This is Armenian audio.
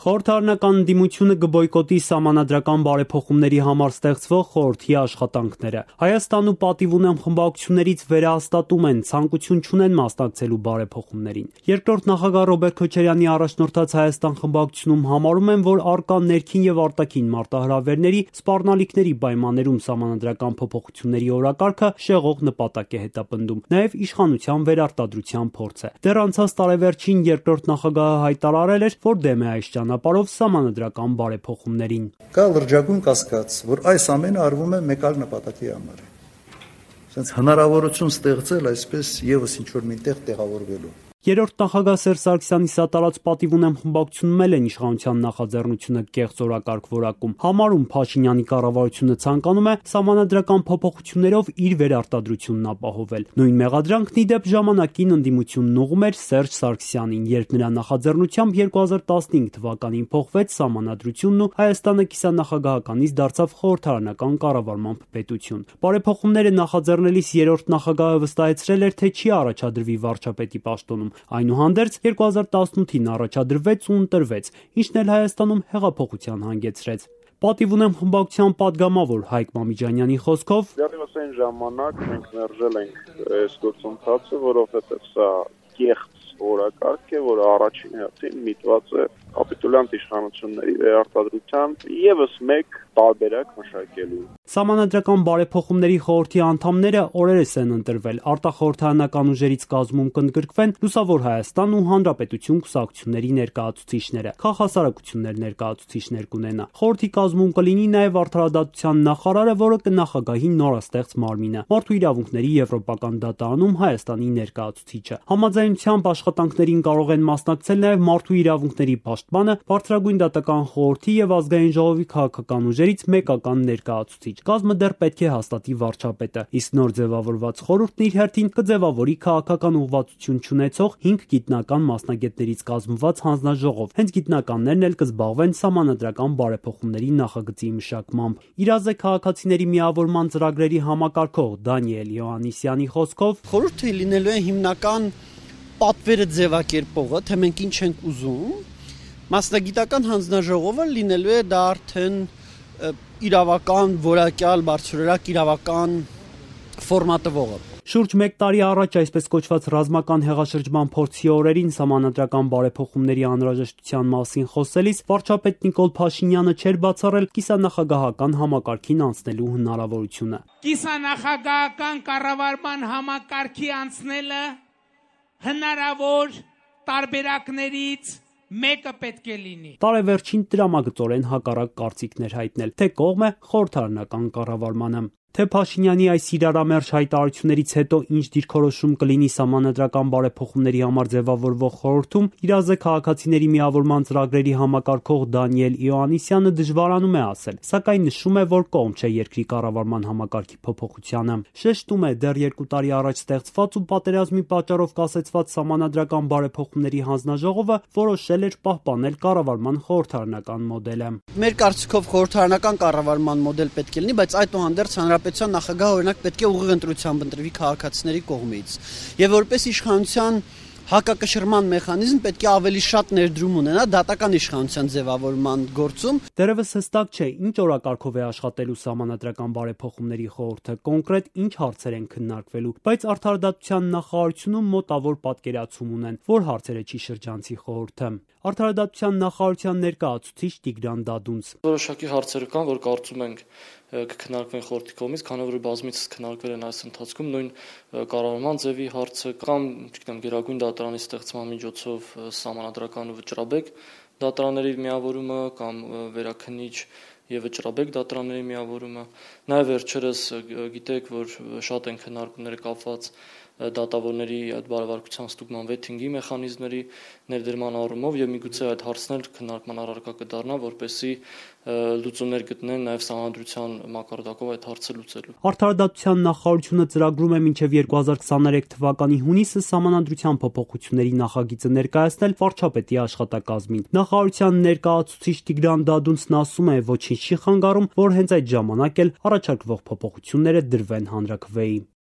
Խորհրդարանական ընդդիմությունը կբոյկոտի սահմանադրական բարեփոխումների համար ստեղծվող խորհրդի աշխատանքները։ Հայաստան ու Պատիվ ունեմ խմբակցություններից վերահաստատում են ցանկություն չունեն մասնակցելու բարեփոխումներին։ Երկրորդ նախագահ Ռոբերտ Քոչարյանի առաջնորդած Հայաստան խմբակցությունում համարում են, որ առկա ներքին եւ արտաքին մարտահրավերների սպառնալիքների պայմաններում սահմանադրական փոփոխությունների օրակարգը շեղող նպատակ է հետապնդում։ Նաեւ իշխանության վերարտադրության փորձ է։ Դեռ անցած տարեվերջին երկրորդ նախագահը հայտարարել էր, որ դեմ է այս ճանապարհով սահմանադրական բարեփոխումներին։ Կա լրջագույն կասկած, որ այս ամենը արվում է մեկ այլ նպատակի համար։ Այսինքն հնարավորություն ստեղծել այսպես եւս ինչ-որ միտեղ տեղավորվելու։ Երրորդ նախագահ Սերժ Սարգսյանի սատարած Պատիվ ունեմ խմբակցությունում էլ են իշխանության նախաձեռնությունը կեղծ օրակարգ որակում։ Համարում Փաշինյանի կառավարությունը ցանկանում է սահմանադրական փոփոխություններով իր վերարտադրությունն ապահովել։ Նույն մեղադրանքն ի դեպ ժամանակին ընդդիմությունն ուղղում էր Սերժ Սարգսյանին, երբ նրա նախաձեռնությամբ 2015 թվականին փոխվեց սահմանադրությունն ու Հայաստանը կիսանախագահականից դարձավ խորհրդարանական կառավարման պետություն։ Բարեփոխումները նախաձեռնելիս երրորդ նախագահը վստահեցրել էր, թե չի առաջադրվի վարչապետի պաշտոնում։ Այնուհանդերձ 2018-ին առաջադրվեց ու ընտրվեց, ինչն էլ Հայաստանում հեղափոխության հանգեցրեց։ Պատիվ ունեմ խմբակցության падգամավոր Հայկ Մամիջանյանի խոսքով դեռևս այն ժամանակ մենք մերժել ենք այս գործընթացը, որովհետև սա կեղծ օրակարգ է, որը առաջին հերթին միտված է կապիտուլյանտ իշխանությունների վերարտադրության եւս մեկ տարբերակ մշակելու։ Սահմանադրական բարեփոխումների խորհրդի անդամները օրերս են ընտրվել, արտախորհրդարանական ուժերից կազմում կընդգրկվեն Լուսավոր Հայաստան ու Հանրապետություն կուսակցությունների ներկայացուցիչները, քաղաքասարակություններ ներկայացուցիչներ կունենա։ Խորհրդի կազմում կլինի նաև արդարադատության նախարարը, որը կնախագահի նորաստեղծ մարմինը, Մարդու իրավունքների եվրոպական դատարանում Հայաստանի ներկայացուցիչը։ Համաձայնությամբ աշխատանքներին կարող են մասնակցել նաև Մարդու իրավունքների պաշտպանը, Բարձրագույն դատական խորհրդի եւ Ազգային ժողովի քաղաքական ուժերից մեկական ներկայացուցիչ։ Կազմը դեռ պետք է հաստատի վարչապետը, իսկ նոր ձևավորված խորհուրդն իր հերթին կձևավորի քաղաքական ուղղվածություն չունեցող 5 գիտնական մասնագետներից կազմված հանձնաժողով։ Հենց գիտնականներն էլ կզբաղվեն սահմանադրական բարեփոխումների նախագծի մշակմամբ։ Իրազ է քաղաքացիների միավորման ծրագրերի համակարգող Դանիել Յոհաննիսյանի խոսքով խորհուրդը լինելու է հիմնական պատվերը ձևակերպողը, թե մենք ինչ ենք ուզում, մասնագիտական հանձնաժողովը լինելու է դա արդեն իրավական, որակյալ, բարձրորակ իրավական ֆորմատվողը։ Շուրջ 1 տարի առաջ այսպես կոչված ռազմական հեղաշրջման փորձի օրերին սահմանադրական բարեփոխումների անհրաժեշտության մասին խոսելիս վարչապետ Նիկոլ Փաշինյանը չէր բացառել կիսանախագահական համակարգին անցնելու հնարավորությունը։ Կիսանախագահական կառավարման համակարգի անցնելը հնարավոր տարբերակներից մեկը պետք է լինի։ Տարեվերջին տրամագծորեն հակառակ կարծիքներ հայտնել, թե կողմ է խորհրդարանական կառավարմանը։ Թե Փաշինյանի այս իրարամերժ հայտարարություններից հետո ինչ դիրքորոշում կլինի սահմանադրական բարեփոխումների համար ձևավորվող խորհրդում, իրազ է քաղաքացիների միավորման ծրագրերի համակարգող Դանիել Յոհաննիսյանը դժվարանում է ասել, սակայն նշում է, որ կողմ չէ երկրի կառավարման համակարգի փոփոխությանը։ Շեշտում է, դեռ 2 տարի առաջ ստեղծված ու պատերազմի պատճառով կասեցված սահմանադրական բարեփոխումների հանձնաժողովը որոշել էր պահպանել կառավարման խորհրդարանական մոդելը։ Մեր կարծիքով խորհրդարանական կառավարման մոդել պետք է լինի, բայց այդուհանդերձ հանրապետության նախագահը օրինակ պետք է ուղիղ ընտրությամբ ընտրվի քաղաքացիների կողմից։ Եվ որպես իշխանության հակակշռման մեխանիզմ պետք է ավելի շատ ներդրում ունենա դատական իշխանության ձևավորման գործում։ Դեռևս հստակ չէ, ինչ օրակարգով է աշխատելու սահմանադրական բարեփոխումների խորհուրդը, կոնկրետ ինչ հարցեր են քննարկվելու, բայց արդարադատության նախարարությունում մոտավոր պատկերացում ունեն, որ հարցերը չի շրջանցի խորհուրդը։ Արդարադատության նախարարության ներկայացուցիչ Տիգրան Դադունց։ Որոշակի հարցեր կան, որ կարծում ենք կքննարկվեն խորհրդի կողմից, քանի որ բազմիցս քննարկվել են այս ընթացքում նույն կառավարման ձևի հարցը կամ, չգիտեմ, Գերագույն դատարանի ստեղծման միջոցով սահմանադրական ու վճռաբեկ դատարանների միավորումը կամ վերաքննիչ եւ վճռաբեկ դատարանների միավորումը։ Նաեւ վերջերս գիտեք, որ շատ են քննարկումները կապված դատավորների այդ բարեվարկության ստուգման վեթինգի մեխանիզմների ներդրման առումով եւ միգուցե այդ հարցն էլ քննարկման առարկա կդառնա, որպեսզի լուծումներ գտնեն նաեւ սահմանադրության մակարդակով այդ հարցը լուծելու։ Արդարադատության նախարարությունը ծրագրում է մինչև 2023 թվականի հունիսը սահմանադրության փոփոխությունների նախագիծը ներկայացնել վարչապետի աշխատակազմին։ Նախարարության ներկայացուցիչ Տիգրան Դադունցն ասում է, ոչինչ չի խանգարում, որ հենց այդ ժամանակ էլ առաջարկվող փոփոխությունները դրվեն հանրաքվեի։